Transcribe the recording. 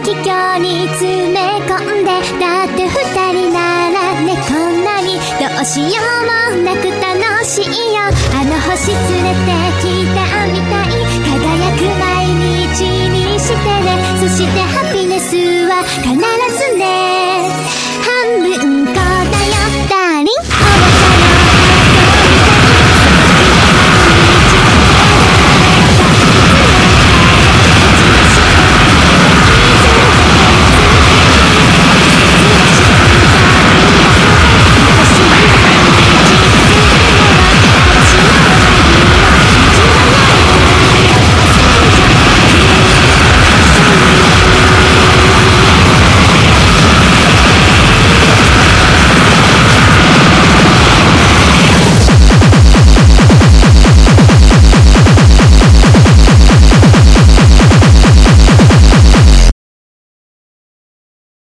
気境に詰め込んで、だって二人ならね、こんなにどうしようもなく楽しいよ。あの星連れてきたみたい、輝く毎日にしてね。そして